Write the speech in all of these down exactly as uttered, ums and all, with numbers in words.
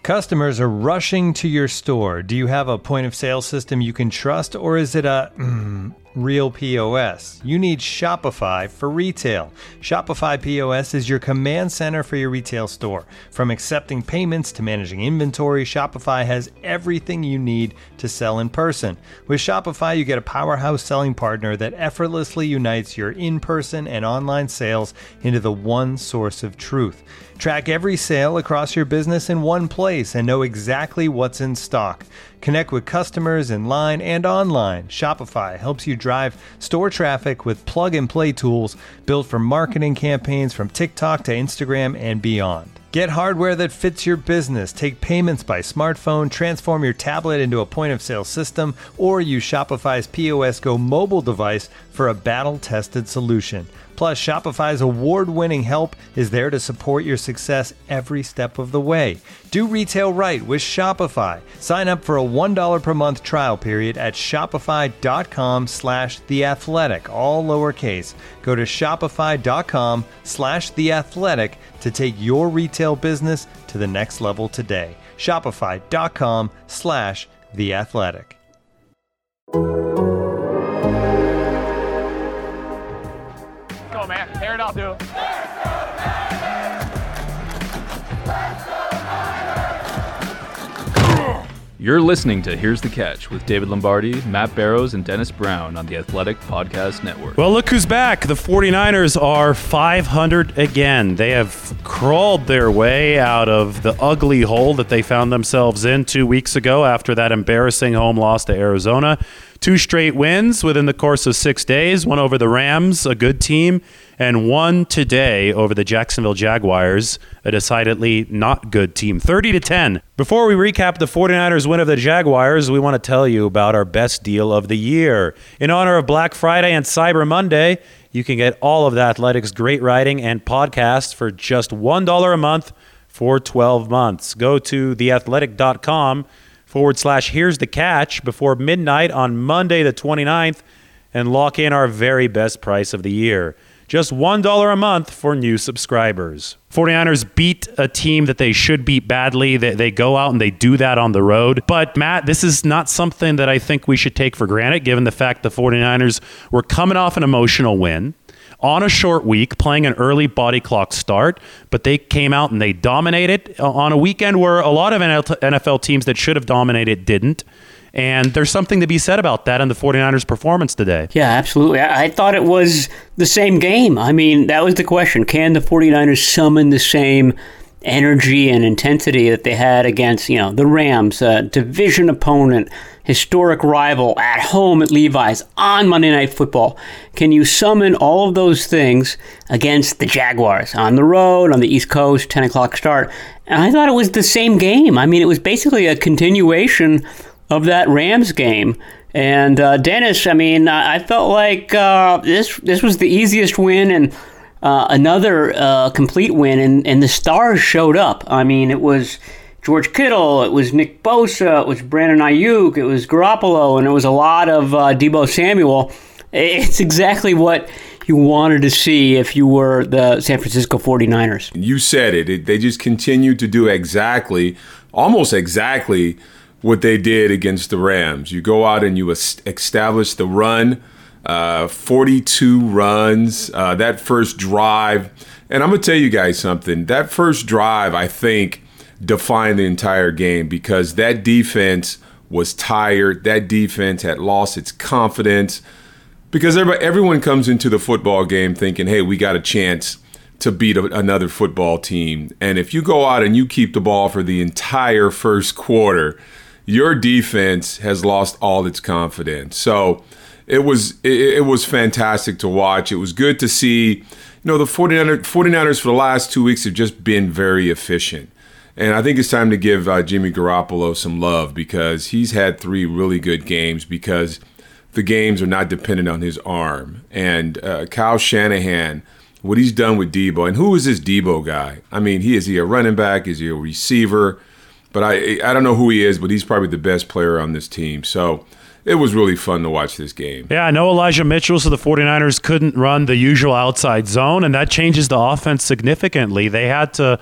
Customers are rushing to your store. Do you have a point of sale system you can trust, or is it a mm, real P O S? You need Shopify for retail. Shopify P O S is your command center for your retail store. From accepting payments to managing inventory, Shopify has everything you need to sell in person. With Shopify, you get a powerhouse selling partner that effortlessly unites your in-person and online sales into the one source of truth. Track every sale across your business in one place and know exactly what's in stock. Connect with customers in line and online. Shopify helps you drive store traffic with plug-and-play tools built for marketing campaigns from TikTok to Instagram and beyond. Get hardware that fits your business. Take payments by smartphone, transform your tablet into a point-of-sale system, or use Shopify's P O S Go mobile device for a battle-tested solution. Plus, Shopify's award-winning help is there to support your success every step of the way. Do retail right with Shopify. Sign up for a one dollar per month trial period at shopify.com slash theathletic, all lowercase. Go to shopify.com slash theathletic to take your retail business to the next level today. Shopify.com slash theathletic. Go, man. Tear it, I'll do it. You're listening to Here's the Catch with David Lombardi, Matt Barrows, and Dennis Brown on the Athletic Podcast Network. Well, look who's back. The 49ers are five hundred again. They have crawled their way out of the ugly hole that they found themselves in two weeks ago after that embarrassing home loss to Arizona. Two straight wins within the course of six days, one over the Rams, a good team, and one today over the Jacksonville Jaguars, a decidedly not good team, thirty to ten. Before we recap the 49ers win of the Jaguars, we want to tell you about our best deal of the year. In honor of Black Friday and Cyber Monday, you can get all of the Athletics' great writing and podcasts for just one dollar a month for twelve months. Go to theathletic.com forward slash here's the catch before midnight on Monday the twenty-ninth and lock in our very best price of the year. Just one dollar a month for new subscribers. 49ers beat a team that they should beat badly. They, they go out and they do that on the road. But, Matt, this is not something that I think we should take for granted, given the fact the 49ers were coming off an emotional win on a short week, playing an early body clock start, but they came out and they dominated on a weekend where a lot of N F L teams that should have dominated didn't. And there's something to be said about that in the 49ers' performance today. Yeah, absolutely. I, I thought it was the same game. I mean, that was the question. Can the 49ers summon the same energy and intensity that they had against, you know, the Rams, a division opponent, historic rival, at home at Levi's, on Monday Night Football? Can you summon all of those things against the Jaguars on the road, on the East Coast, ten o'clock start? And I thought it was the same game. I mean, it was basically a continuation of that Rams game. And uh, Dennis, I mean, I felt like uh, this this was the easiest win and uh, another uh, complete win, and, and the stars showed up. I mean, it was George Kittle, it was Nick Bosa, it was Brandon Ayuk, it was Garoppolo, and it was a lot of uh, Deebo Samuel. It's exactly what you wanted to see if you were the San Francisco 49ers. You said it. it they just continued to do exactly, almost exactly, what they did against the Rams. You go out and you establish the run, uh, forty-two runs, uh, that first drive. And I'm going to tell you guys something. That first drive, I think, defined the entire game because that defense was tired. That defense had lost its confidence because everyone comes into the football game thinking, hey, we got a chance to beat a, another football team. And if you go out and you keep the ball for the entire first quarter, your defense has lost all its confidence. So it was it, it was fantastic to watch. It was good to see, you know, the 49ers, 49ers for the last two weeks have just been very efficient. And I think it's time to give uh, Jimmy Garoppolo some love because he's had three really good games because the games are not dependent on his arm. And uh, Kyle Shanahan, what he's done with Deebo, and who is this Deebo guy? I mean, he is he a running back? Is he a receiver? But I I don't know who he is, but he's probably the best player on this team. So it was really fun to watch this game. Yeah, I know Elijah Mitchell, so the 49ers couldn't run the usual outside zone, and that changes the offense significantly. They had to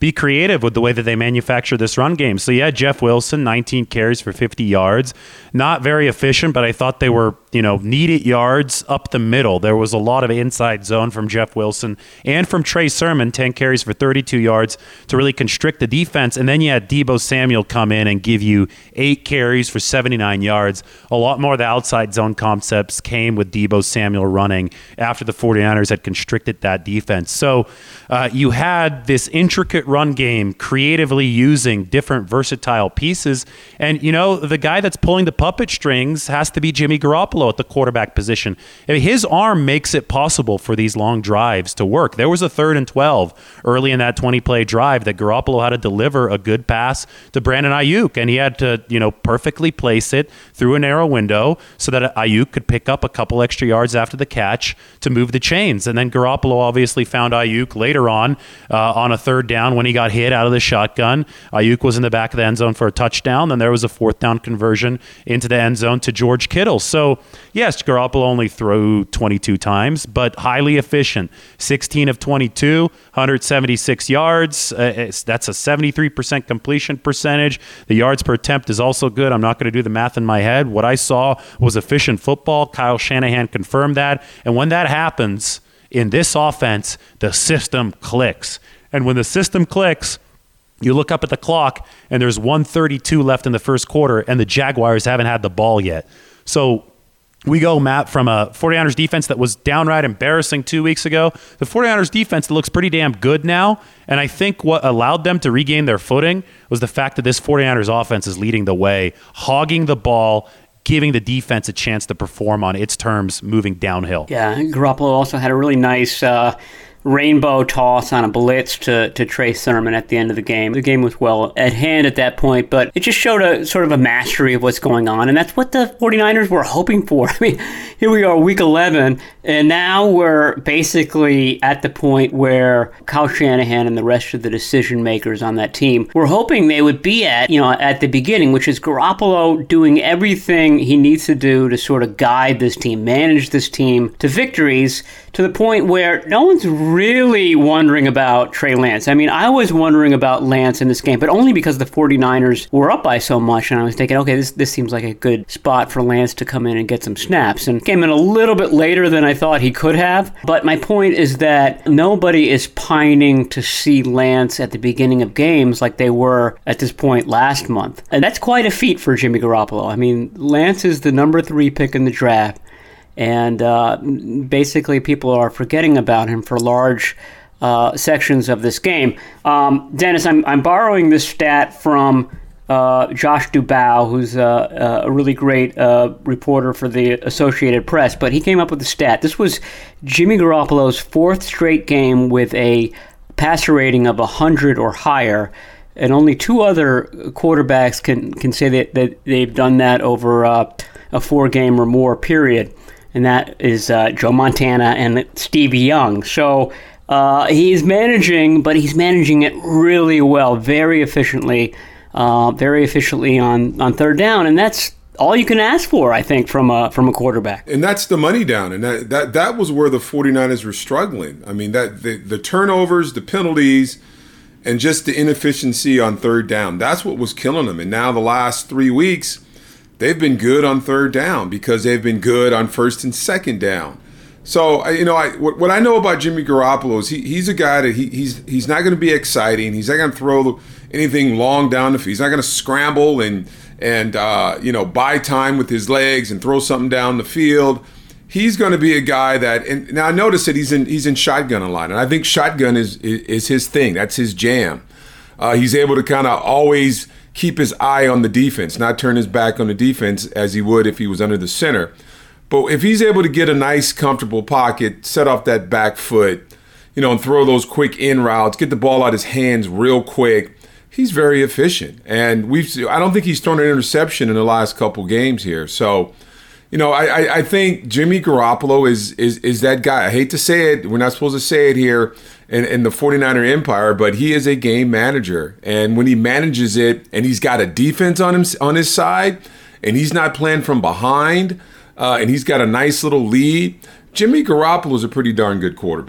be creative with the way that they manufacture this run game. So yeah, Jeff Wilson, nineteen carries for fifty yards. Not very efficient, but I thought they were, you know, needed yards up the middle. There was a lot of inside zone from Jeff Wilson and from Trey Sermon, ten carries for thirty-two yards to really constrict the defense. And then you had Deebo Samuel come in and give you eight carries for seventy-nine yards. A lot more of the outside zone concepts came with Deebo Samuel running after the 49ers had constricted that defense. So uh, you had this intricate run game creatively using different versatile pieces. And, you know, the guy that's pulling the puppet strings has to be Jimmy Garoppolo at the quarterback position. I mean, his arm makes it possible for these long drives to work. There was a third and twelve early in that twenty-play drive that Garoppolo had to deliver a good pass to Brandon Ayuk, and he had to, you know, perfectly place it through a narrow window so that Ayuk could pick up a couple extra yards after the catch to move the chains. And then Garoppolo obviously found Ayuk later on uh, on a third down when he got hit out of the shotgun. Ayuk was in the back of the end zone for a touchdown. Then there was a fourth down conversion into the end zone to George Kittle. So, yes, Garoppolo only threw twenty-two times, but highly efficient. sixteen of twenty-two, one hundred seventy-six yards. Uh, it's, that's a seventy-three percent completion percentage. The yards per attempt is also good. I'm not going to do the math in my head. What I saw was efficient football. Kyle Shanahan confirmed that. And when that happens in this offense, the system clicks. And when the system clicks, you look up at the clock and there's one thirty-two left in the first quarter and the Jaguars haven't had the ball yet. So we go, Matt, from a 49ers defense that was downright embarrassing two weeks ago, the 49ers defense that looks pretty damn good now. And I think what allowed them to regain their footing was the fact that this 49ers offense is leading the way, hogging the ball, giving the defense a chance to perform on its terms, moving downhill. Yeah, Garoppolo also had a really nice uh, rainbow toss on a blitz to, to Trey Sermon at the end of the game. The game was well at hand at that point, but it just showed a sort of a mastery of what's going on, and that's what the 49ers were hoping for. I mean, here we are, week eleven, and now we're basically at the point where Kyle Shanahan and the rest of the decision makers on that team were hoping they would be at, you know, at the beginning, which is Garoppolo doing everything he needs to do to sort of guide this team, manage this team to victories, to the point where no one's really wondering about Trey Lance. I mean, I was wondering about Lance in this game, but only because the 49ers were up by so much, and I was thinking, okay, this this seems like a good spot for Lance to come in and get some snaps, and came in a little bit later than I thought he could have. But my point is that nobody is pining to see Lance at the beginning of games like they were at this point last month. And that's quite a feat for Jimmy Garoppolo. I mean, Lance is the number three pick in the draft. And uh, basically people are forgetting about him for large uh, sections of this game. Um, Dennis, I'm, I'm borrowing this stat from uh, Josh Dubow, who's uh, a really great uh, reporter for the Associated Press, but he came up with the stat. This was Jimmy Garoppolo's fourth straight game with a passer rating of one hundred or higher, and only two other quarterbacks can, can say that, that they've done that over uh, a four-game or more period. And that is uh, Joe Montana and Stevie Young. So uh, he's managing, but he's managing it really well, very efficiently, uh, very efficiently on, on third down. And that's all you can ask for, I think, from a, from a quarterback. And that's the money down. And that, that, that was where the 49ers were struggling. I mean, that the, the turnovers, the penalties, and just the inefficiency on third down. That's what was killing them. And now the last three weeks, they've been good on third down because they've been good on first and second down. So, you know, I, what, what I know about Jimmy Garoppolo is he, he's a guy that he, he's he's not going to be exciting. He's not going to throw anything long down the field. He's not going to scramble and, and uh, you know, buy time with his legs and throw something down the field. He's going to be a guy that, and now I notice that he's in he's in shotgun a lot, and I think shotgun is is, is his thing. That's his jam. Uh, he's able to kind of always keep his eye on the defense, not turn his back on the defense as he would if he was under the center. But if he's able to get a nice, comfortable pocket, set off that back foot, you know, and throw those quick in routes, get the ball out of his hands real quick, he's very efficient. And we've I don't think he's thrown an interception in the last couple games here. So, you know, I, I, I think Jimmy Garoppolo is, is is that guy. I hate to say it. We're not supposed to say it here in, in the 49er empire, but he is a game manager. And when he manages it and he's got a defense on him on his side and he's not playing from behind uh, and he's got a nice little lead, Jimmy Garoppolo is a pretty darn good quarterback.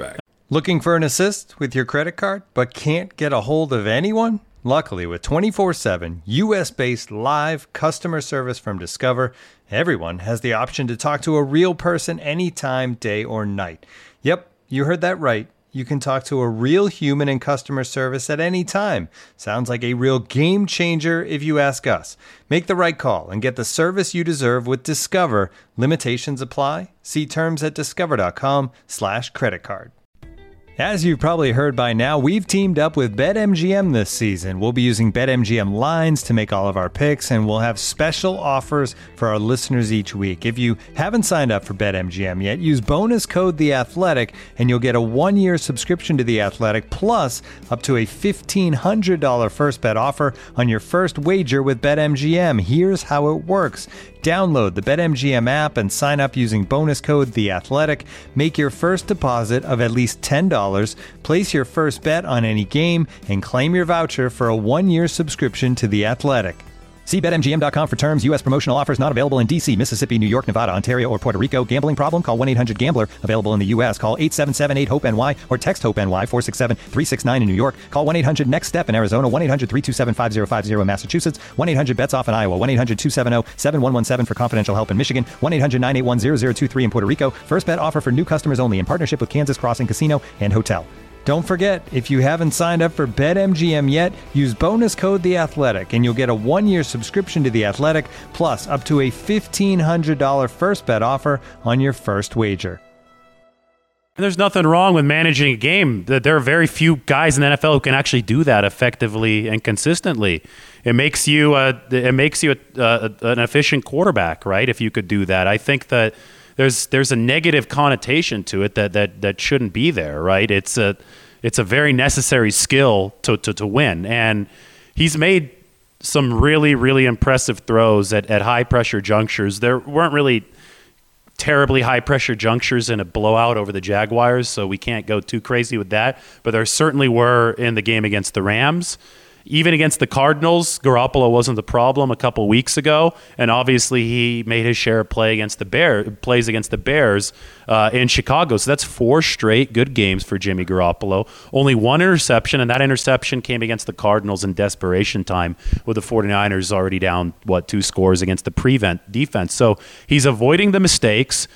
Looking for an assist with your credit card, but can't get a hold of anyone? Luckily, with twenty-four seven U S-based live customer service from Discover, everyone has the option to talk to a real person anytime, day or night. Yep, you heard that right. You can talk to a real human in customer service at any time. Sounds like a real game changer if you ask us. Make the right call and get the service you deserve with Discover. Limitations apply. See terms at discover.com slash credit card. As you've probably heard by now, we've teamed up with BetMGM this season. We'll be using BetMGM lines to make all of our picks, and we'll have special offers for our listeners each week. If you haven't signed up for BetMGM yet, use bonus code The Athletic, and you'll get a one-year subscription to The Athletic, plus up to a fifteen hundred dollars first bet offer on your first wager with BetMGM. Here's how it works. Download the BetMGM app and sign up using bonus code The Athletic. Make your first deposit of at least ten dollars, place your first bet on any game, and claim your voucher for a one-year subscription to The Athletic. See Bet M G M dot com for terms. U S promotional offers not available in D C, Mississippi, New York, Nevada, Ontario, or Puerto Rico. Gambling problem? Call one eight hundred gambler. Available in the U S. Call eight seven seven eight hope N Y or text HOPE-NY four six seven three six nine in New York. Call one eight hundred next step in Arizona. one eight hundred three two seven five zero five zero in Massachusetts. one eight hundred bets off in Iowa. one eight hundred two seven zero seven one one seven for confidential help in Michigan. one eight hundred nine eight one zero zero two three in Puerto Rico. First bet offer for new customers only in partnership with Kansas Crossing Casino and Hotel. Don't forget, if you haven't signed up for BetMGM yet, use bonus code The Athletic, and you'll get a one-year subscription to The Athletic, plus up to a fifteen hundred dollars first bet offer on your first wager. There's nothing wrong with managing a game. There are very few guys in the N F L who can actually do that effectively and consistently. It makes you a, it makes you a, a, an efficient quarterback, right? If you could do that, I think that there's there's a negative connotation to it that that that shouldn't be there, right? It's a it's a very necessary skill to to, to win, and he's made some really really impressive throws at, at high pressure junctures. There weren't really terribly high pressure junctures in a blowout over the Jaguars, so we can't go too crazy with that. But there certainly were in the game against the Rams. Even against the Cardinals, Garoppolo wasn't the problem a couple weeks ago, and obviously he made his share of play against the Bear plays against the Bears uh, in Chicago. So that's four straight good games for Jimmy Garoppolo. Only one interception, and that interception came against the Cardinals in desperation time, with the 49ers already down what two scores against the prevent defense. So he's avoiding the mistakes.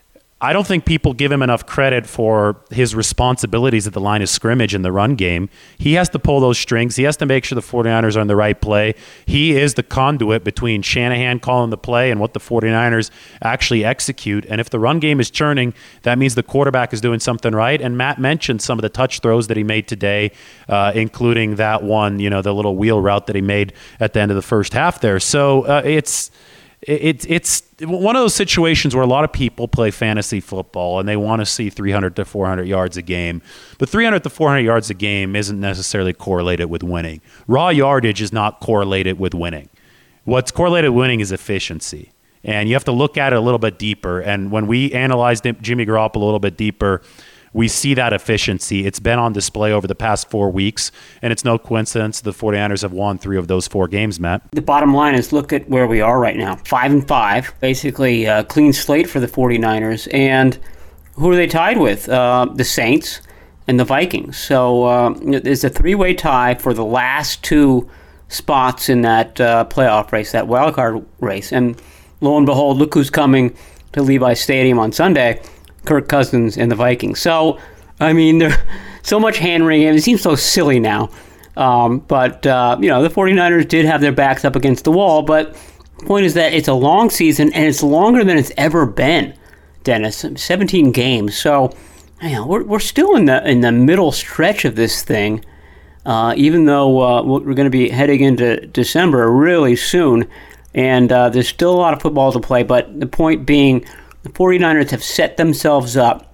I don't think people give him enough credit for his responsibilities at the line of scrimmage in the run game. He has to pull those strings. He has to make sure the 49ers are in the right play. He is the conduit between Shanahan calling the play and what the 49ers actually execute. And if the run game is churning, that means the quarterback is doing something right. And Matt mentioned some of the touch throws that he made today, uh, including that one, you know, the little wheel route that he made at the end of the first half there. So uh, it's... It, it's one of those situations where a lot of people play fantasy football and they want to see three hundred to four hundred yards a game. But three hundred to four hundred yards a game isn't necessarily correlated with winning. Raw yardage is not correlated with winning. What's correlated with winning is efficiency. And you have to look at it a little bit deeper. And when we analyzed Jimmy Garoppolo a little bit deeper, we see that efficiency. It's been on display over the past four weeks, and it's no coincidence the 49ers have won three of those four games, Matt. The bottom line is look at where we are right now. Five and five, basically a clean slate for the 49ers. And who are they tied with? Uh, the Saints and the Vikings. So uh, there's a three-way tie for the last two spots in that uh, playoff race, that wildcard race. And lo and behold, look who's coming to Levi Stadium on Sunday. Kirk Cousins and the Vikings. So, I mean, there's so much hand-wringing. It seems so silly now. Um, but, uh, you know, the 49ers did have their backs up against the wall. But the point is that it's a long season, and it's longer than it's ever been, Dennis. seventeen games. So, you know, we're, we're still in the in the middle stretch of this thing, uh, even though uh, we're going to be heading into December really soon. And uh, there's still a lot of football to play. But the point being, the 49ers have set themselves up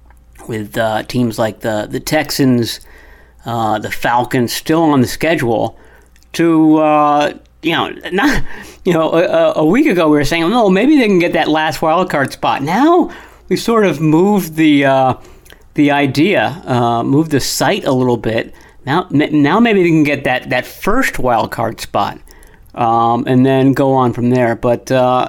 with uh, teams like the, the Texans, uh, the Falcons still on the schedule to, uh, you know, not, you know, a, a week ago we were saying, oh, maybe they can get that last wild card spot. Now we sort of moved the uh, the idea, uh, moved the sight a little bit. Now, now maybe they can get that, that first wild card spot. Um, and then go on from there. But uh,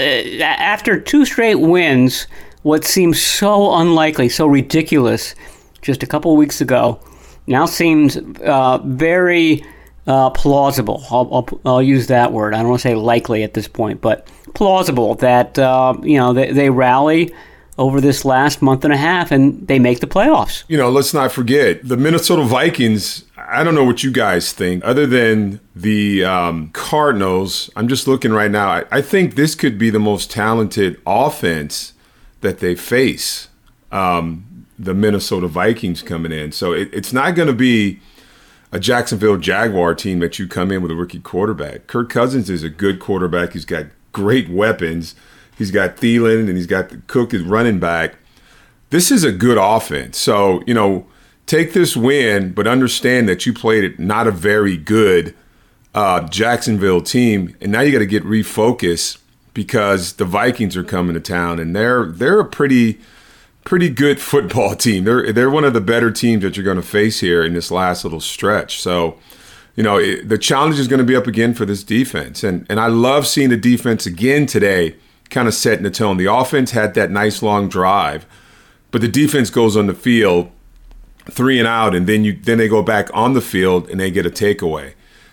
after two straight wins, what seems so unlikely, so ridiculous, just a couple of weeks ago now seems uh, very uh, plausible. I'll, I'll, I'll use that word. I don't want to say likely at this point, but plausible that uh, you know they, they rally over this last month and a half and they make the playoffs. You know, let's not forget the Minnesota Vikings. I don't know what you guys think. Other than the um, Cardinals, I'm just looking right now. I, I think this could be the most talented offense that they face. Um, the Minnesota Vikings coming in. So it, it's not going to be a Jacksonville Jaguar team that you come in with a rookie quarterback. Kirk Cousins is a good quarterback. He's got great weapons. He's got Thielen and he's got Cook as running back. This is a good offense. So, you know, take this win, but understand that you played it not a very good uh, Jacksonville team. And now you got to get refocused because the Vikings are coming to town and they're they're a pretty pretty good football team. They're they're one of the better teams that you're going to face here in this last little stretch. So, you know, it, the challenge is going to be up again for this defense. And and I love seeing the defense again today kind of setting the tone. The offense had that nice long drive, but the defense goes on the field three and out, and then you then they go back on the field and they get a takeaway.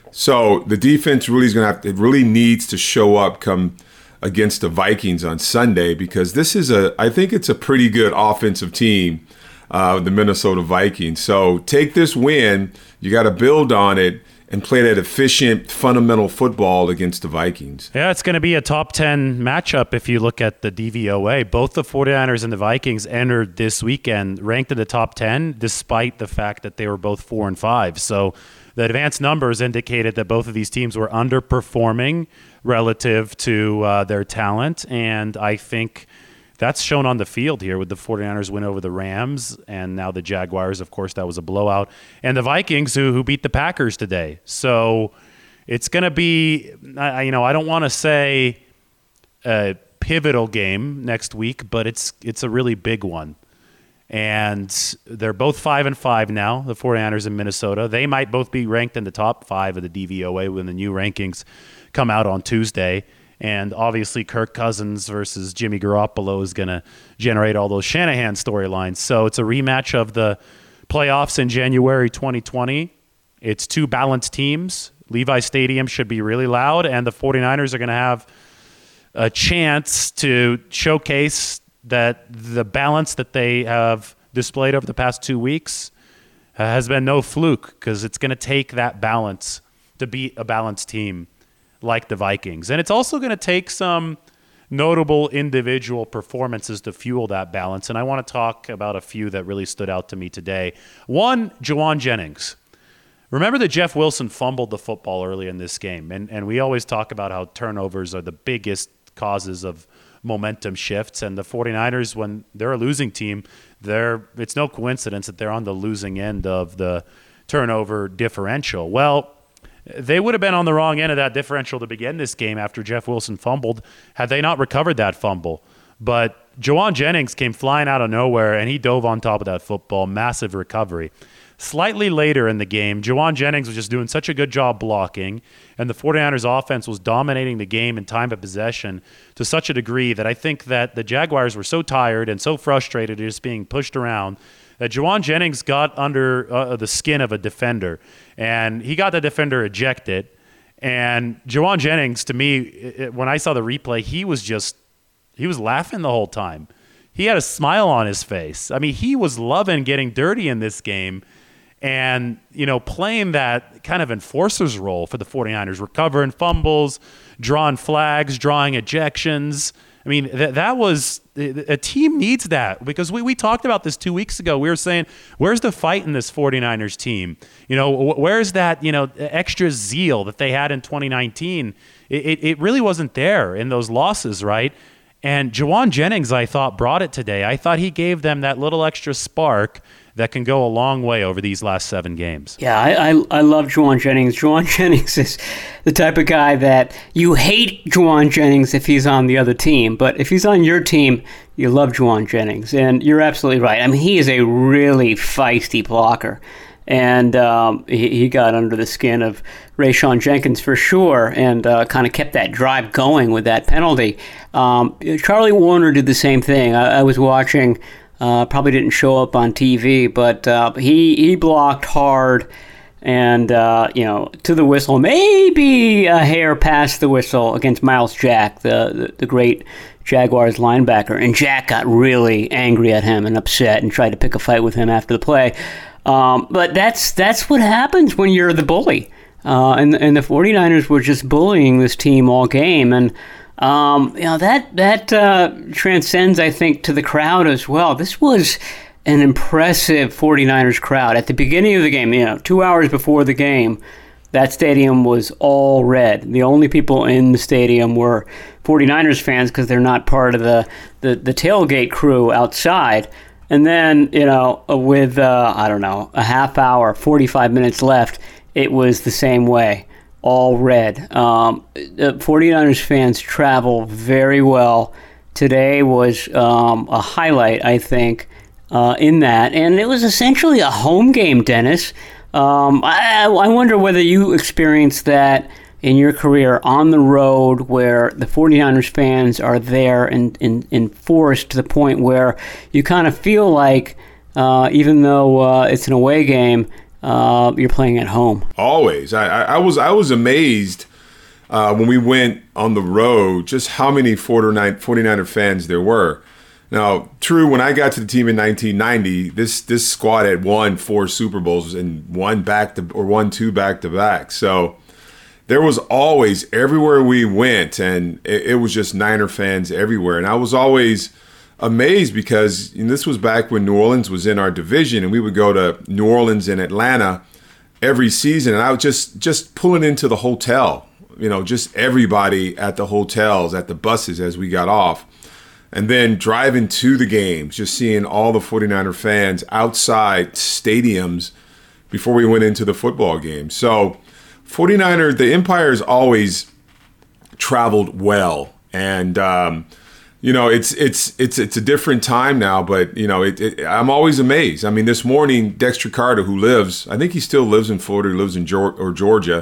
So the defense really is going to have to, it really needs to show up come against the Vikings on Sunday, because this is a, I think it's a pretty good offensive team, uh, the Minnesota Vikings. So take this win, you got to build on it and play that efficient, fundamental football against the Vikings. Yeah, it's going to be a top ten matchup if you look at the D V O A. Both the 49ers and the Vikings entered this weekend ranked in the top ten, despite the fact that they were both four and five. So the advanced numbers indicated that both of these teams were underperforming relative to uh, their talent, and I think that's shown on the field here with the 49ers win over the Rams, and now the Jaguars, of course, that was a blowout, and the Vikings who who beat the Packers today. So it's going to be, I, you know, I don't want to say a pivotal game next week, but it's it's a really big one. And they're both five and five now, the 49ers in Minnesota. They might both be ranked in the top five of the D V O A when the new rankings come out on Tuesday. And obviously Kirk Cousins versus Jimmy Garoppolo is going to generate all those Shanahan storylines. So it's a rematch of the playoffs in January twenty twenty. It's two balanced teams. Levi Stadium should be really loud, and the 49ers are going to have a chance to showcase that the balance that they have displayed over the past two weeks has been no fluke, because it's going to take that balance to beat a balanced team like the Vikings. And it's also going to take some notable individual performances to fuel that balance. And I want to talk about a few that really stood out to me today. One, Jauan Jennings. Remember that Jeff Wilson fumbled the football early in this game. And, and we always talk about how turnovers are the biggest causes of momentum shifts. And the 49ers, when they're a losing team, they're it's no coincidence that they're on the losing end of the turnover differential. Well, they would have been on the wrong end of that differential to begin this game after Jeff Wilson fumbled had they not recovered that fumble. But Jauan Jennings came flying out of nowhere, and he dove on top of that football. Massive recovery. Slightly later in the game, Jauan Jennings was just doing such a good job blocking, and the 49ers offense was dominating the game in time of possession to such a degree that I think that the Jaguars were so tired and so frustrated just being pushed around that Jauan Jennings got under uh, the skin of a defender, and he got the defender ejected. And Jauan Jennings, to me, it, when I saw the replay, he was just, he was laughing the whole time. He had a smile on his face. I mean, he was loving getting dirty in this game and, you know, playing that kind of enforcer's role for the 49ers, recovering fumbles, drawing flags, drawing ejections. I mean, th- that was a team needs that, because we, we talked about this two weeks ago. We were saying, where's the fight in this 49ers team? You know, wh- where's that, you know, extra zeal that they had in twenty nineteen? It, it, it really wasn't there in those losses, right? And Jauan Jennings, I thought, brought it today. I thought he gave them that little extra spark that can go a long way over these last seven games. Yeah, I, I, I love Jauan Jennings. Jauan Jennings is the type of guy that you hate Jauan Jennings if he's on the other team, but if he's on your team, you love Jauan Jennings. And you're absolutely right. I mean, he is a really feisty blocker. And um, he, he got under the skin of Rayshon Jenkins for sure, and uh, kind of kept that drive going with that penalty. Um, Charlie Warner did the same thing. I, I was watching Uh, probably didn't show up on T V, but uh, he he blocked hard, and uh, you know, to the whistle, maybe a hair past the whistle against Miles Jack, the the, the great Jaguars linebacker, and Jack got really angry at him and upset and tried to pick a fight with him after the play. Um, but that's that's what happens when you're the bully. Uh, and, and the 49ers were just bullying this team all game. And, um, you know, that, that uh, transcends, I think, to the crowd as well. This was an impressive 49ers crowd. At the beginning of the game, you know, two hours before the game, that stadium was all red. The only people in the stadium were 49ers fans because they're not part of the, the, the tailgate crew outside. And then, you know, with, uh, I don't know, a half hour, forty-five minutes left, it was the same way, all red. Um, the 49ers fans travel very well. Today was um, a highlight, I think, uh, in that. And it was essentially a home game, Dennis. Um, I, I wonder whether you experienced that in your career on the road where the 49ers fans are there and, and, and forced to the point where you kind of feel like, uh, even though uh, it's an away game, Uh, you're playing at home. Always. I, I, I was I was amazed uh, when we went on the road just how many 49er fans there were. Now, true, when I got to the team in nineteen ninety, this this squad had won four Super Bowls and won back to or won two back to back. So there was always everywhere we went, and it, it was just Niner fans everywhere. And I was always amazed because you know, this was back when New Orleans was in our division, and we would go to New Orleans and Atlanta every season, and I was just just pulling into the hotel, you know, just everybody at the hotels, at the buses as we got off, and then driving to the games, just seeing all the 49er fans outside stadiums before we went into the football game. So 49ers, the Empire's always traveled well, and um, You know, it's it's it's it's a different time now, but you know, it, it, I'm always amazed. I mean, this morning, Dexter Carter, who lives, I think he still lives in Florida, he lives in Georgia, or Georgia.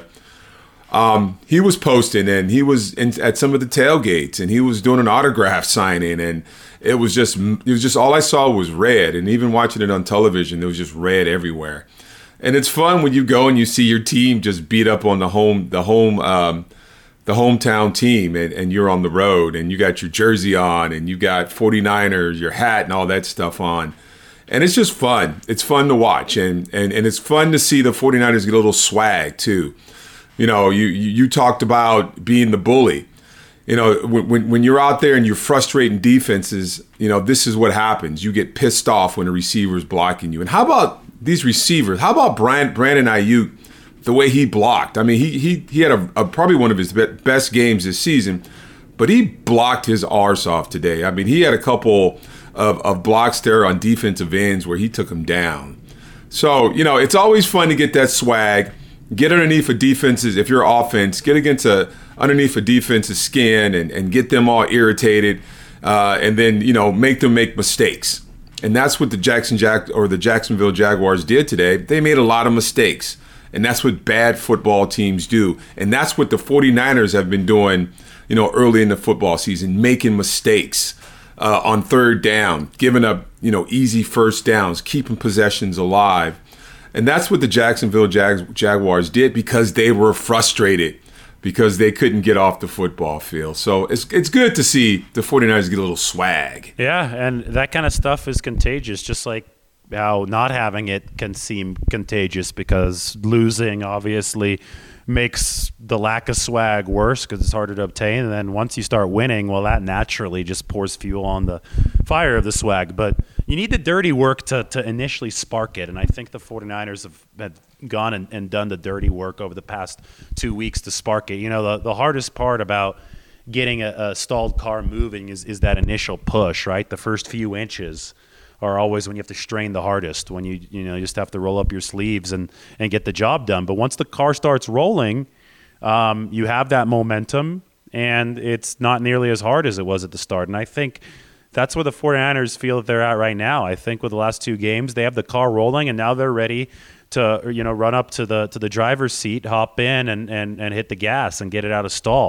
Um, he was posting, and he was in, at some of the tailgates, and he was doing an autograph signing, and it was just it was just all I saw was red, and even watching it on television, there was just red everywhere. And it's fun when you go and you see your team just beat up on the home the home. Um, the hometown team, and, and you're on the road, and you got your jersey on, and you got 49ers, your hat, and all that stuff on. And it's just fun. It's fun to watch, and and, and it's fun to see the 49ers get a little swag, too. You know, you, you, you talked about being the bully. You know, when, when you're out there and you're frustrating defenses, you know, this is what happens. You get pissed off when a receiver's blocking you. And how about these receivers? How about Brand, Brandon Ayuk? The way he blocked. I mean, he he he had a, a probably one of his best games this season, but he blocked his arse off today. I mean, he had a couple of, of blocks there on defensive ends where he took them down. So, you know, it's always fun to get that swag, get underneath a defense's, if you're offense, get against a underneath a defense's skin and, and get them all irritated, uh, and then, you know, make them make mistakes. And that's what the Jackson Jack or the Jacksonville Jaguars did today. They made a lot of mistakes. And that's what bad football teams do. And that's what the 49ers have been doing, you know, early in the football season, making mistakes uh, on third down, giving up, you know, easy first downs, keeping possessions alive. And that's what the Jacksonville Jag- Jaguars did because they were frustrated, because they couldn't get off the football field. So it's it's good to see the 49ers get a little swag. Yeah, and that kind of stuff is contagious, just like how not having it can seem contagious, because losing obviously makes the lack of swag worse because it's harder to obtain. And then once you start winning, well, that naturally just pours fuel on the fire of the swag. But you need the dirty work to, to initially spark it. And I think the 49ers have, have gone and, and done the dirty work over the past two weeks to spark it. You know, the, the hardest part about getting a, a stalled car moving is, is that initial push, right? The first few inches are always when you have to strain the hardest, when you you know you just have to roll up your sleeves and, and get the job done. But once the car starts rolling, um, you have that momentum, and it's not nearly as hard as it was at the start. And I think that's where the 49ers feel that they're at right now. I think with the last two games, they have the car rolling, and now they're ready to you know run up to the to the driver's seat, hop in, and, and, and hit the gas and get it out of stall.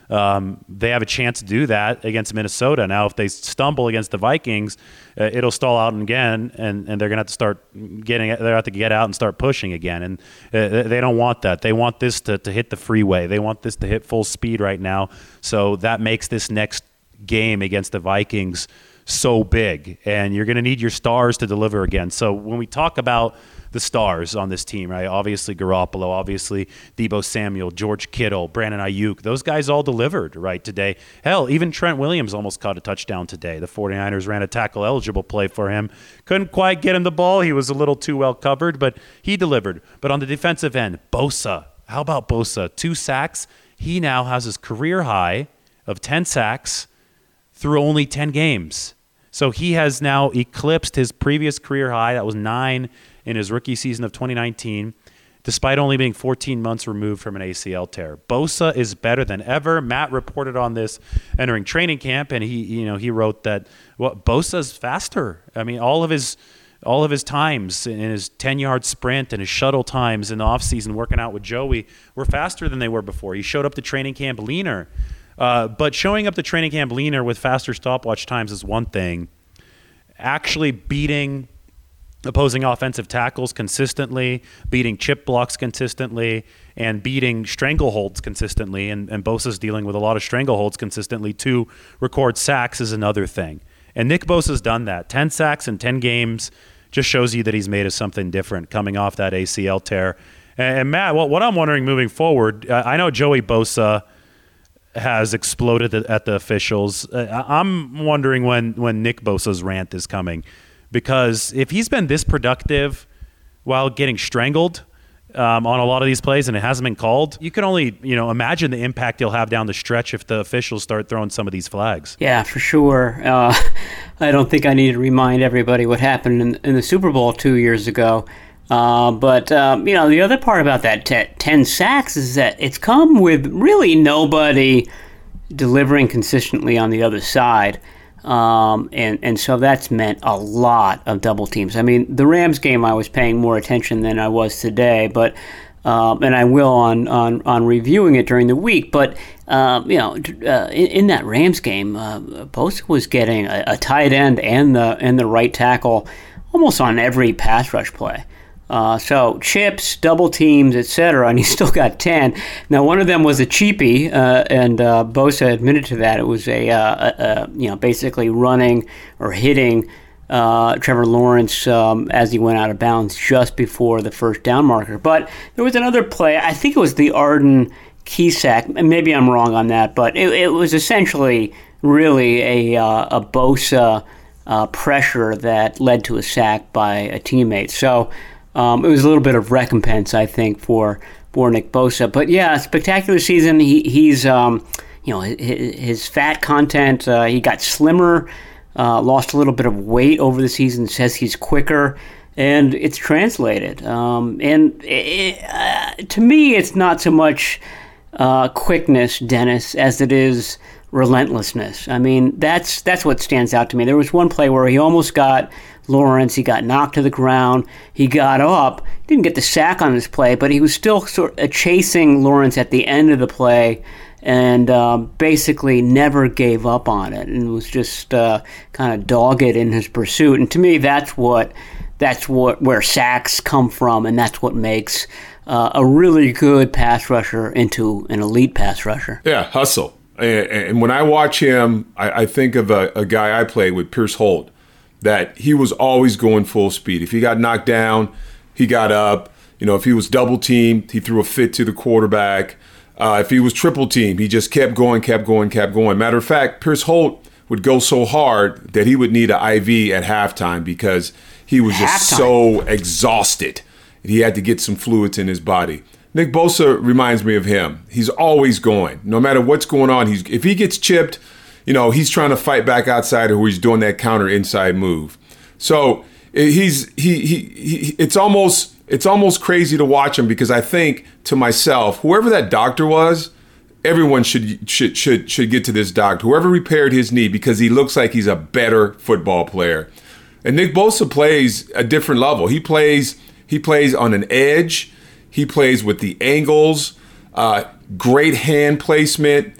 Um, they have a chance to do that against Minnesota. Now, if they stumble against the Vikings, uh, it'll stall out again, and, and they're going to have to start getting. They have to get out and start pushing again, and uh, they don't want that. They want this to, to hit the freeway. They want this to hit full speed right now. So that makes this next game against the Vikings so big, and you're going to need your stars to deliver again. So when we talk about the stars on this team, right? Obviously Garoppolo, obviously Deebo Samuel, George Kittle, Brandon Ayuk. Those guys all delivered, right, today. Hell, even Trent Williams almost caught a touchdown today. The 49ers ran a tackle-eligible play for him. Couldn't quite get him the ball. He was a little too well covered, but he delivered. But on the defensive end, Bosa. How about Bosa? Two sacks. He now has his career high of ten sacks through only ten games. So he has now eclipsed his previous career high. That was nine in his rookie season of twenty nineteen, despite only being fourteen months removed from an A C L tear. Bosa is better than ever. Matt reported on this entering training camp, and he, you know, he wrote that well, Bosa's faster. I mean, all of his all of his times in his ten-yard sprint and his shuttle times in the offseason working out with Joey were faster than they were before. He showed up to training camp leaner. Uh, but showing up to training camp leaner with faster stopwatch times is one thing. Actually beating opposing offensive tackles consistently, beating chip blocks consistently, and beating strangleholds consistently, and, and Bosa's dealing with a lot of strangleholds consistently to record sacks is another thing. And Nick Bosa's done that. ten sacks in ten games just shows you that he's made of something different coming off that A C L tear. And, and Matt, well, what I'm wondering moving forward, uh, I know Joey Bosa has exploded at the officials. Uh, I'm wondering when, when Nick Bosa's rant is coming, because if he's been this productive while getting strangled um, on a lot of these plays and it hasn't been called, you can only, you know, imagine the impact he'll have down the stretch if the officials start throwing some of these flags. Yeah, for sure. Uh, I don't think I need to remind everybody what happened in, in the Super Bowl two years ago. Uh, but, um, you know, the other part about that t- ten sacks is that it's come with really nobody delivering consistently on the other side. Um, and, and so that's meant a lot of double teams. I mean, the Rams game, I was paying more attention than I was today, but um, and I will on, on, on reviewing it during the week. But, um, you know, uh, in, in that Rams game, uh, Bosa was getting a, a tight end and the and the right tackle almost on every pass rush play. Uh, so chips, double teams, et cetera, and he still got ten. Now, one of them was a cheapie, uh, and uh, Bosa admitted to that. It was a, uh, a, a you know, basically running or hitting uh, Trevor Lawrence um, as he went out of bounds just before the first down marker. But there was another play. I think it was the Arden key sack. Maybe I'm wrong on that, but it, it was essentially really a uh, a Bosa uh, pressure that led to a sack by a teammate. So. Um, it was a little bit of recompense, I think, for, for Nick Bosa. But yeah, spectacular season. He he's um, you know his, his fat content. Uh, he got slimmer, uh, lost a little bit of weight over the season. Says he's quicker, and it's translated. Um, and it, uh, to me, it's not so much uh, quickness, Dennis, as it is relentlessness. I mean, that's that's what stands out to me. There was one play where he almost got Lawrence. He got knocked to the ground. He got up. Didn't get the sack on this play, but he was still sort of chasing Lawrence at the end of the play and uh, basically never gave up on it and was just uh, kind of dogged in his pursuit. And to me, that's what that's what where sacks come from, and that's what makes uh, a really good pass rusher into an elite pass rusher. Yeah, hustle. And, and when I watch him, I, I think of a, a guy I played with, Pierce Holt, that he was always going full speed. If he got knocked down, he got up. You know, if he was double teamed, he threw a fit to the quarterback. Uh, if he was triple teamed, he just kept going, kept going, kept going. Matter of fact, Pierce Holt would go so hard that he would need an I V at halftime because he was just halftime. so exhausted. He had to get some fluids in his body. Nick Bosa reminds me of him. He's always going. No matter what's going on, he's if he gets chipped, you know, he's trying to fight back outside or he's doing that counter inside move. So he's he, he he it's almost it's almost crazy to watch him because I think to myself, whoever that doctor was, everyone should should should should get to this doctor. Whoever repaired his knee, because he looks like he's a better football player. And Nick Bosa plays a different level. He plays he plays on an edge. He plays with the angles, uh, great hand placement.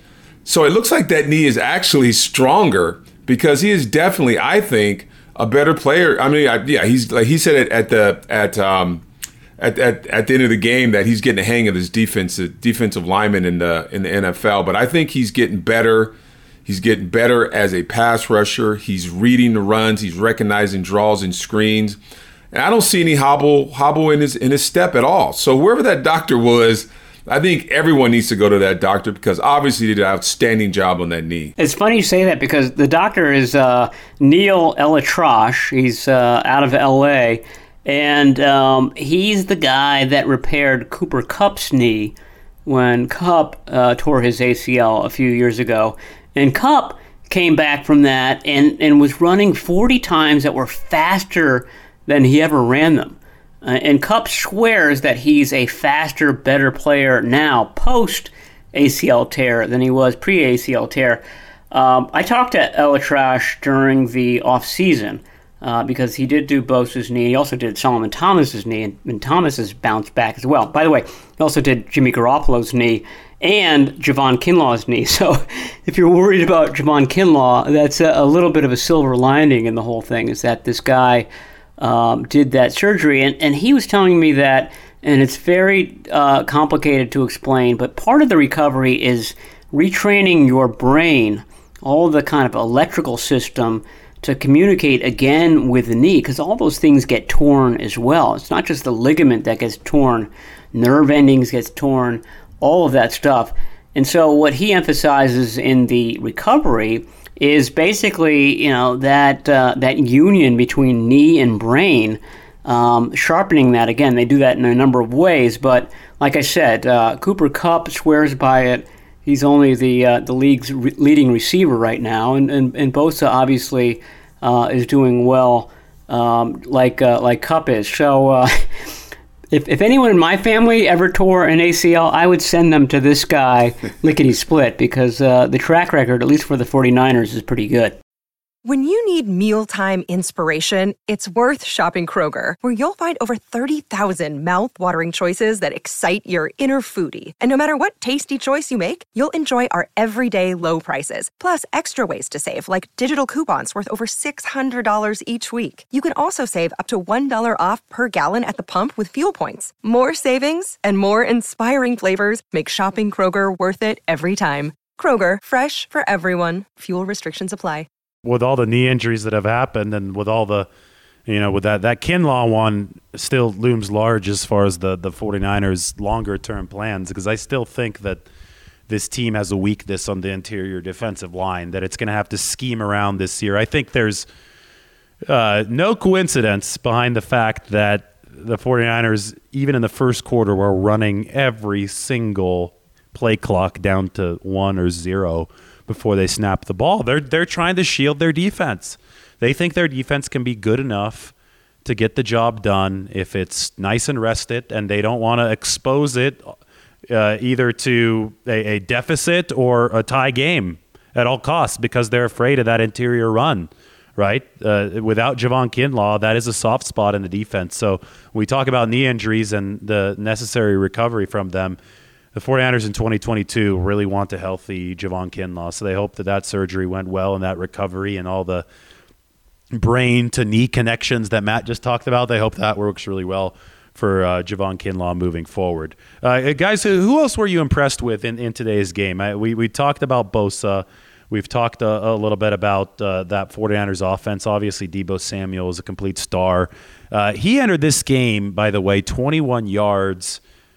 So it looks like that knee is actually stronger because he is definitely, I think, a better player. I mean, I, yeah, he's like he said it at the at um at, at at the end of the game that he's getting the hang of his defensive defensive lineman in the in the N F L. But I think he's getting better. He's getting better as a pass rusher. He's reading the runs. He's recognizing draws and screens. And I don't see any hobble hobble in his in his step at all. So whoever that doctor was, I think everyone needs to go to that doctor because obviously he did an outstanding job on that knee. It's funny you say that because the doctor is uh, Neil ElAttrache. He's uh, out of L A, and um, he's the guy that repaired Cooper Kupp's knee when Kupp uh, tore his A C L a few years ago. And Kupp came back from that and, and was running forty times that were faster than he ever ran them. Uh, and Kupp swears that he's a faster, better player now, post-A C L tear, than he was pre-A C L tear. Um, I talked to ElAttrache during the offseason uh, because he did do Bosa's knee. He also did Solomon Thomas's knee, and, and Thomas has bounced back as well. By the way, he also did Jimmy Garoppolo's knee and Javon Kinlaw's knee. So if you're worried about Javon Kinlaw, that's a, a little bit of a silver lining in the whole thing, is that this guy um, did that surgery. And, and he was telling me that, and it's very uh, complicated to explain, but part of the recovery is retraining your brain, all the kind of electrical system, to communicate again with the knee, because all those things get torn as well. It's not just the ligament that gets torn, nerve endings gets torn, all of that stuff. And so what he emphasizes in the recovery is basically, you know, that uh, that union between knee and brain, um, sharpening that. Again, they do that in a number of ways, but like I said, uh, Cooper Kupp swears by it. He's only the uh, the league's re- leading receiver right now, and and, and Bosa obviously uh, is doing well, um, like uh, like Kupp is. So uh, if if anyone in my family ever tore an A C L, I would send them to this guy, lickety split, because uh, the track record, at least for the 49ers, is pretty good. When you need mealtime inspiration, it's worth shopping Kroger, where you'll find over thirty thousand mouth-watering choices that excite your inner foodie. And no matter what tasty choice you make, you'll enjoy our everyday low prices, plus extra ways to save, like digital coupons worth over six hundred dollars each week. You can also save up to one dollar off per gallon at the pump with fuel points. More savings and more inspiring flavors make shopping Kroger worth it every time. Kroger, fresh for everyone. Fuel restrictions apply. With all the knee injuries that have happened, and with all the, you know, with that, that Kinlaw one still looms large as far as the, the 49ers' longer-term plans, because I still think that this team has a weakness on the interior defensive line, that it's going to have to scheme around this year. I think there's uh, no coincidence behind the fact that the 49ers, even in the first quarter, were running every single play clock down to one or zero before they snap the ball. They're they're trying to shield their defense. They think their defense can be good enough to get the job done if it's nice and rested, and they don't want to expose it uh, either to a, a deficit or a tie game at all costs, because they're afraid of that interior run, right? Uh, without Javon Kinlaw, that is a soft spot in the defense. So when we talk about knee injuries and the necessary recovery from them, the 49ers in twenty twenty-two really want a healthy Javon Kinlaw, so they hope that that surgery went well and that recovery and all the brain-to-knee connections that Matt just talked about, they hope that works really well for uh, Javon Kinlaw moving forward. Uh, guys, who else were you impressed with in, in today's game? I, we, we talked about Bosa. We've talked a, a little bit about uh, that 49ers offense. Obviously, Deebo Samuel is a complete star. Uh, he entered this game, by the way, twenty-one yards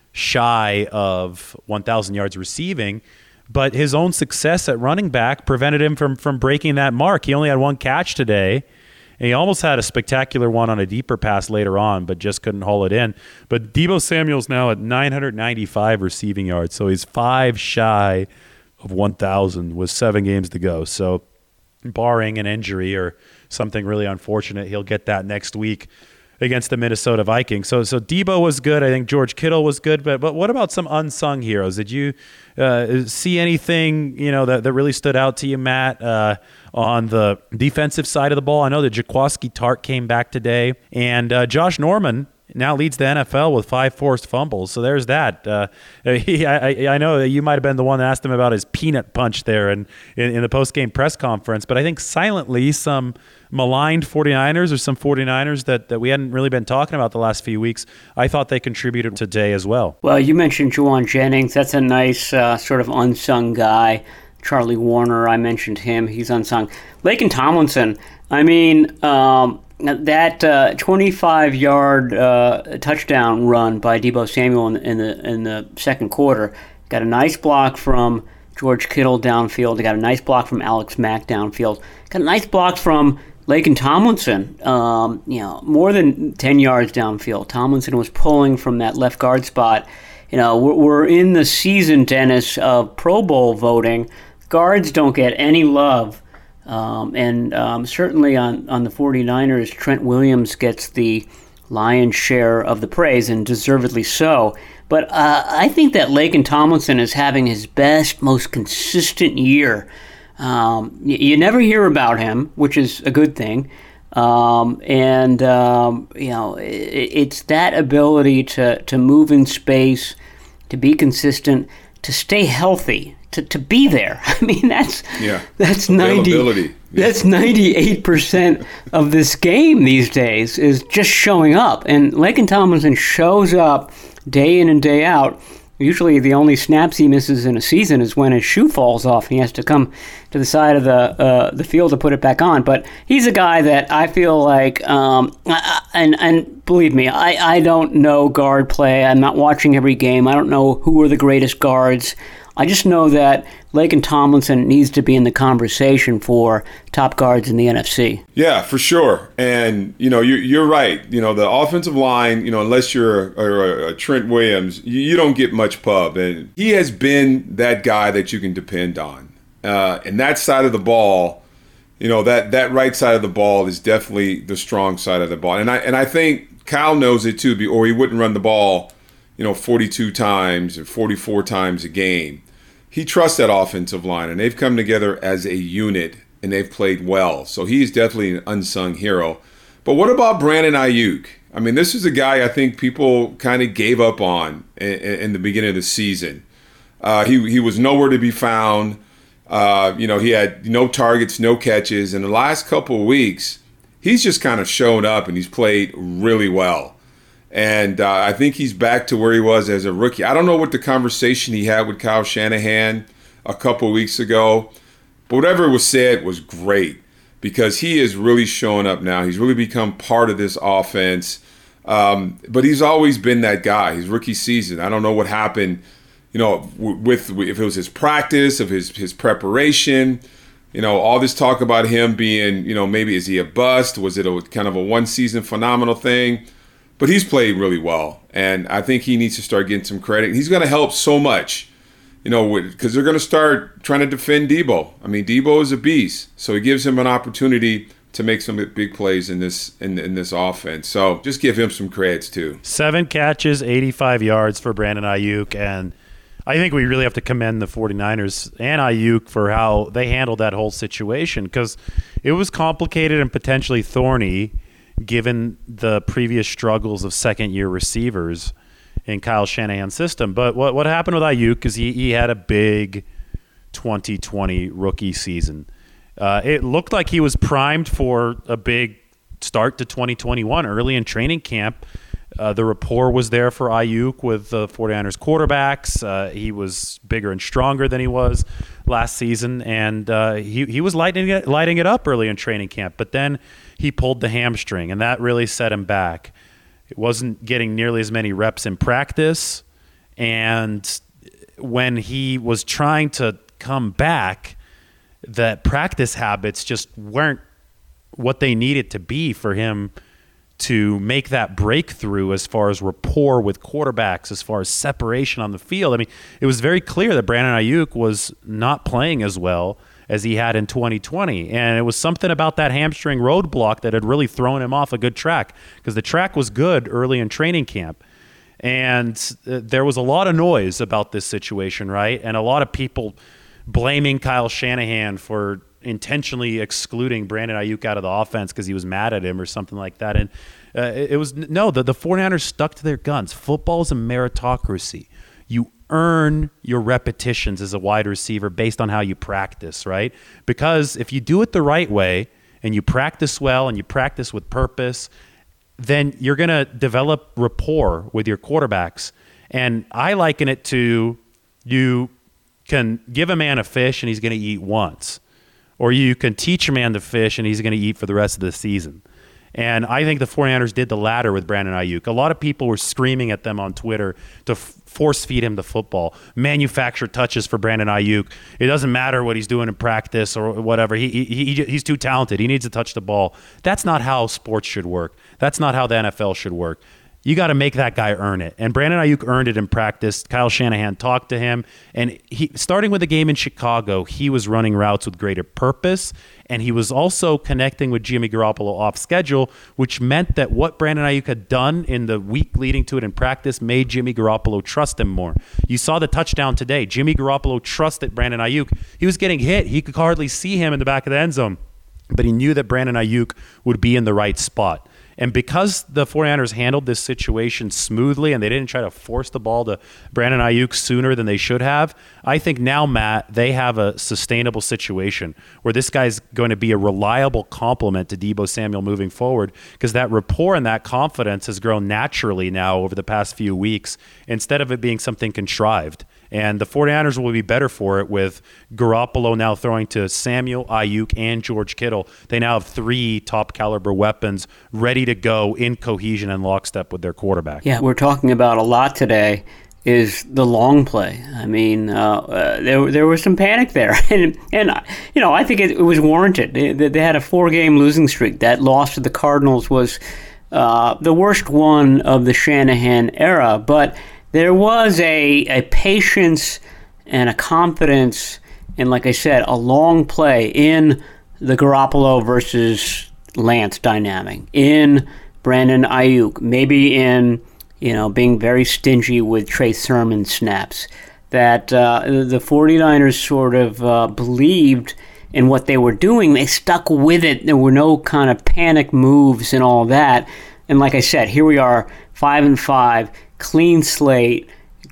shy of one thousand yards receiving, but his own success at running back prevented him from from breaking that mark. He only had one catch today, and he almost had a spectacular one on a deeper pass later on, but just couldn't haul it in. But Deebo Samuel's now at nine hundred ninety-five receiving yards, so he's five shy of one thousand with seven games to go. So barring an injury or something really unfortunate, he'll get that next week against the Minnesota Vikings. So so Deebo was good. I think George Kittle was good. But but what about some unsung heroes? Did you uh, see anything, you know, that, that really stood out to you, Matt, uh, on the defensive side of the ball? I know that Jaquiski Tartt came back today. And uh, Josh Norman now leads the N F L with five forced fumbles. So there's that. Uh, he, I, I know you might have been the one that asked him about his peanut punch there in, in, in the post-game press conference, but I think silently some maligned 49ers or some 49ers that, that we hadn't really been talking about the last few weeks, I thought they contributed today as well. Well, you mentioned Juwan Jennings. That's a nice uh, sort of unsung guy. Charlie Warner, I mentioned him. He's unsung. Laken Tomlinson, I mean, um, that uh, twenty-five-yard uh, touchdown run by Deebo Samuel in, in the in the second quarter got a nice block from George Kittle downfield. They got a nice block from Alex Mack downfield. Got a nice block from Laken Tomlinson, um, you know, more than ten yards downfield. Tomlinson was pulling from that left guard spot. You know, we're, we're in the season, Dennis, of Pro Bowl voting. Guards don't get any love. Um, and um, certainly on, on the 49ers, Trent Williams gets the lion's share of the praise, and deservedly so. But uh, I think that Laken Tomlinson is having his best, most consistent year. Um, you, you never hear about him, which is a good thing. Um, and, um, you know, it, it's that ability to, to move in space, to be consistent, to stay healthy. To, to be there. I mean, that's yeah. that's ninety. Yeah. That's ninety-eight percent of this game these days is just showing up. And Laken Tomlinson shows up day in and day out. Usually, the only snaps he misses in a season is when his shoe falls off and he has to come to the side of the uh, the field to put it back on. But he's a guy that I feel like, um, and and believe me, I, I don't know guard play. I'm not watching every game. I don't know who are the greatest guards. I just know that Laken Tomlinson needs to be in the conversation for top guards in the N F C. Yeah, for sure. And, you know, you're, you're right. You know, the offensive line, you know, unless you're a, a, a Trent Williams, you, you don't get much pub. And he has been that guy that you can depend on. Uh, and that side of the ball, you know, that, that right side of the ball is definitely the strong side of the ball. And I and I think Kyle knows it too, or he wouldn't run the ball, you know, forty-two times or forty-four times a game. He trusts that offensive line, and they've come together as a unit, and they've played well. So he's definitely an unsung hero. But what about Brandon Ayuk? I mean, this is a guy I think people kind of gave up on in, in the beginning of the season. Uh, he he was nowhere to be found. Uh, you know, he had no targets, no catches. In the last couple of weeks, he's just kind of shown up, and he's played really well. And uh, I think he's back to where he was as a rookie. I don't know what the conversation he had with Kyle Shanahan a couple of weeks ago, but whatever was said was great because he is really showing up now. He's really become part of this offense. Um, but he's always been that guy. His rookie season, I don't know what happened, you know, with, with if it was his practice, of his his preparation. You know, all this talk about him being, you know, maybe is he a bust? Was it a kind of a one-season phenomenal thing? But he's played really well, and I think he needs to start getting some credit. He's going to help so much, you know, because they're going to start trying to defend Deebo. I mean, Deebo is a beast, so it gives him an opportunity to make some big plays in this in, in this offense. So just give him some credits too. Seven catches, eighty-five yards for Brandon Ayuk, and I think we really have to commend the 49ers and Ayuk for how they handled that whole situation because it was complicated and potentially thorny given the previous struggles of second-year receivers in Kyle Shanahan's system. But what what happened with Ayuk is he, he had a big twenty twenty rookie season. Uh, it looked like he was primed for a big start to twenty twenty-one early in training camp. Uh, the rapport was there for Ayuk with the 49ers quarterbacks. Uh, he was bigger and stronger than he was last season, and uh, he, he was lighting it, lighting it up early in training camp. But then he pulled the hamstring, and that really set him back. It wasn't getting nearly as many reps in practice, and when he was trying to come back, the practice habits just weren't what they needed to be for him to make that breakthrough as far as rapport with quarterbacks, as far as separation on the field. I mean, it was very clear that Brandon Ayuk was not playing as well as he had in twenty twenty. And it was something about that hamstring roadblock that had really thrown him off a good track because the track was good early in training camp. And uh, there was a lot of noise about this situation, right? And a lot of people blaming Kyle Shanahan for intentionally excluding Brandon Ayuk out of the offense because he was mad at him or something like that. And uh, it, it was no, the, the 49ers stuck to their guns. Football is a meritocracy. You earn your repetitions as a wide receiver based on how you practice, right? Because if you do it the right way and you practice well and you practice with purpose, then you're going to develop rapport with your quarterbacks. And I liken it to you can give a man a fish and he's going to eat once, or you can teach a man to fish and he's going to eat for the rest of the season. And I think the 49ers did the latter with Brandon Ayuk. A lot of people were screaming at them on Twitter to f- force feed him the football, manufacture touches for Brandon Ayuk. It doesn't matter what he's doing in practice or whatever. He, he, he He's too talented. He needs to touch the ball. That's not how sports should work. That's not how the N F L should work. You got to make that guy earn it. And Brandon Ayuk earned it in practice. Kyle Shanahan talked to him. And he, starting with the game in Chicago, he was running routes with greater purpose. And he was also connecting with Jimmy Garoppolo off schedule, which meant that what Brandon Ayuk had done in the week leading to it in practice made Jimmy Garoppolo trust him more. You saw the touchdown today. Jimmy Garoppolo trusted Brandon Ayuk. He was getting hit. He could hardly see him in the back of the end zone. But he knew that Brandon Ayuk would be in the right spot. And because the 49ers handled this situation smoothly and they didn't try to force the ball to Brandon Ayuk sooner than they should have, I think now, Matt, they have a sustainable situation where this guy's going to be a reliable complement to Deebo Samuel moving forward, because that rapport and that confidence has grown naturally now over the past few weeks instead of it being something contrived. And the 49ers will be better for it with Garoppolo now throwing to Samuel, Ayuk, and George Kittle. They now have three top-caliber weapons ready to go in cohesion and lockstep with their quarterback. Yeah, we're talking about a lot today is the long play. I mean, uh, uh, there there was some panic there. and, and you know, I think it, it was warranted. They, they had a four-game losing streak. That loss to the Cardinals was uh, the worst one of the Shanahan era, but there was a, a patience and a confidence and, like I said, a long play in the Garoppolo versus Lance dynamic, in Brandon Ayuk, maybe in, you know, being very stingy with Trey Sermon snaps, that uh, the 49ers sort of uh, believed in what they were doing. They stuck with it. There were no kind of panic moves and all that. And like I said, here we are, five and five, clean slate,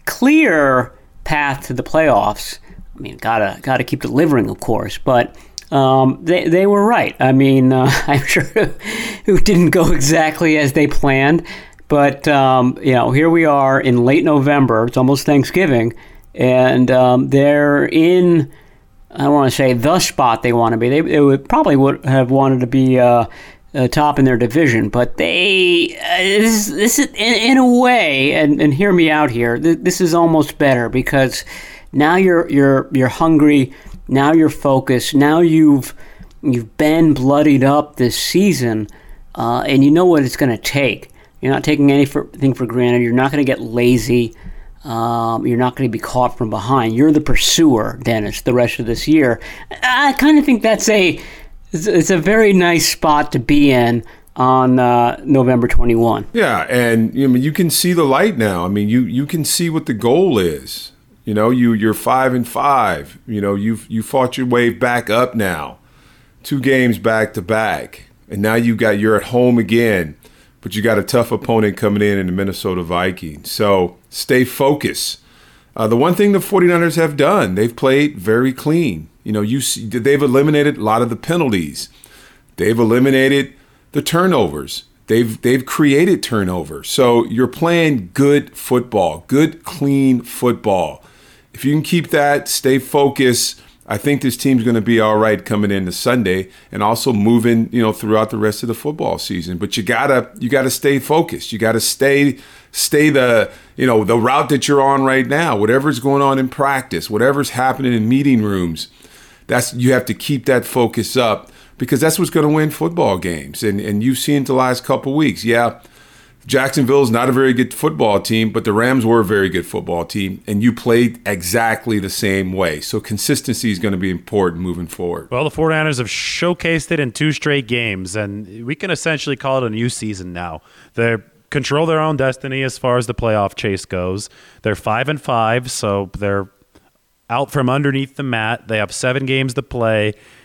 clear path to the playoffs. I mean, gotta gotta keep delivering, of course, but um, they they were right. I mean, uh, I'm sure it didn't go exactly as they planned, but um, you know, here we are in late November. It's almost Thanksgiving, and um, they're in, I don't want to say the spot they want to be. They, they would probably would have wanted to be Uh, Uh, top in their division, but they uh, this, this is in, in a way, and, and hear me out here. Th- this is almost better because now you're you're you're hungry. Now you're focused. Now you've you've been bloodied up this season, uh, and you know what it's going to take. You're not taking anything for granted. You're not going to get lazy. Um, you're not going to be caught from behind. You're the pursuer, Dennis, the rest of this year. I kind of think that's a It's a very nice spot to be in on uh, November twenty-first. Yeah, and you know, you can see the light now. I mean, you you can see what the goal is. You know, you you're five and five. You know, you've you fought your way back up now, two games back to back, and now you got you're at home again, but you got a tough opponent coming in in the Minnesota Vikings. So stay focused. Uh, the one thing the 49ers have done, they've played very clean. You know, you see, they've eliminated a lot of the penalties. They've eliminated the turnovers. They've they've created turnovers. So you're playing good football, good, clean football. If you can keep that, stay focused, I think this team's going to be all right coming into Sunday and also moving, you know, throughout the rest of the football season. But you gotta you gotta stay focused. You gotta stay stay the you know the route that you're on right now. Whatever's going on in practice, whatever's happening in meeting rooms. That's you have to keep that focus up because that's what's going to win football games. And and you've seen it the last couple of weeks. Yeah, Jacksonville's not a very good football team, but the Rams were a very good football team, and you played exactly the same way. So consistency is going to be important moving forward. Well, the 49ers have showcased it in two straight games, and we can essentially call it a new season now. They control their own destiny as far as the playoff chase goes. They're five and five, so they're out from underneath the mat. They have seven games to play,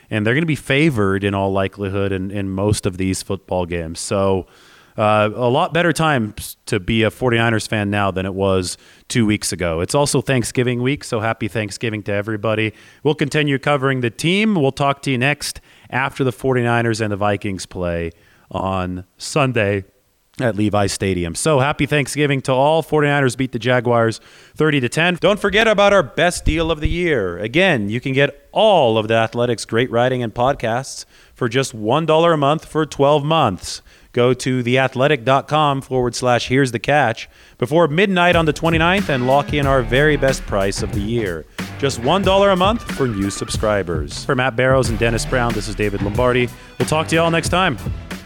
and they're going to be favored in all likelihood in, in most of these football games. So uh, a lot better time to be a 49ers fan now than it was two weeks ago. It's also Thanksgiving week, so happy Thanksgiving to everybody. We'll continue covering the team. We'll talk to you next after the 49ers and the Vikings play on Sunday at Levi Stadium. So happy Thanksgiving to all. 49ers beat the Jaguars thirty to ten. Don't forget about our best deal of the year. Again, you can get all of the Athletics' great writing and podcasts for just one dollar a month for twelve months. Go to theathletic.com forward slash here's the catch before midnight on the twenty-ninth and lock in our very best price of the year. Just one dollar a month for new subscribers. For Matt Barrows and Dennis Brown, this is David Lombardi. We'll talk to you all next time.